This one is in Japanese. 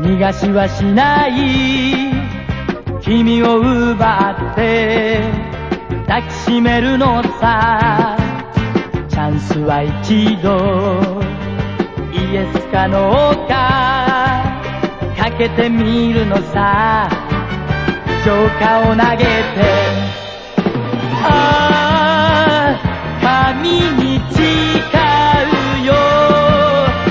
逃がしはしない君を奪って抱きしめるのさ。チャンスは一度、イエスかノーかかけてみるのさ。ジョーカーを投げて、ああ神に